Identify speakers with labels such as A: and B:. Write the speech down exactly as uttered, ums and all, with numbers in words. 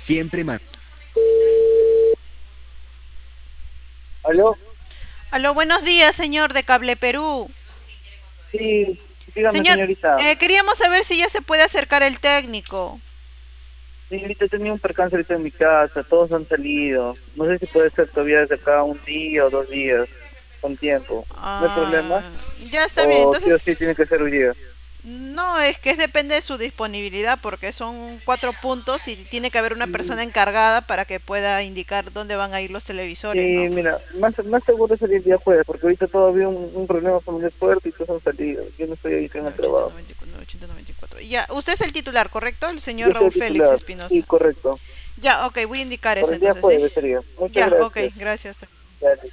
A: siempre más.
B: ¿Aló?
C: Aló, buenos días, señor de Cable Perú.
B: Sí, dígame,
C: Señor,
B: señorita.
C: eh, queríamos saber si ya se puede acercar el técnico.
B: Señorita, he tenido un percance ahorita en mi casa, todos han salido. No sé si puede ser todavía desde acá un día o dos días, con tiempo. ¿No hay problema?
C: Ah, ya está bien,
B: ¿O sí o sí
C: entonces,
B: tiene que ser hoy día?
C: no, es que es depende de su disponibilidad porque son cuatro puntos y tiene que haber una
B: Mm,
C: persona encargada para que pueda indicar dónde van a ir los
B: Sí,
C: televisores, ¿no?
B: mira, más, más seguro sería el día jueves, porque ahorita todavía un, un problema familiar fuerte y todos han salido. Yo no estoy ahorita en el
C: nueve ochenta,
B: trabajo.
C: noventa y cuatro, nueve ochenta, noventa y cuatro. Ya, usted es el titular, ¿correcto? El señor
B: Yo soy
C: Raúl
B: el
C: Félix
B: titular. Sí,
C: Espinosa.
B: correcto.
C: Ya, ok, voy a indicar
B: Por
C: eso
B: el día
C: entonces, ¿sí?
B: jueves sería. Muchas
C: Ya, ok,
B: gracias.
C: gracias.
B: Dale.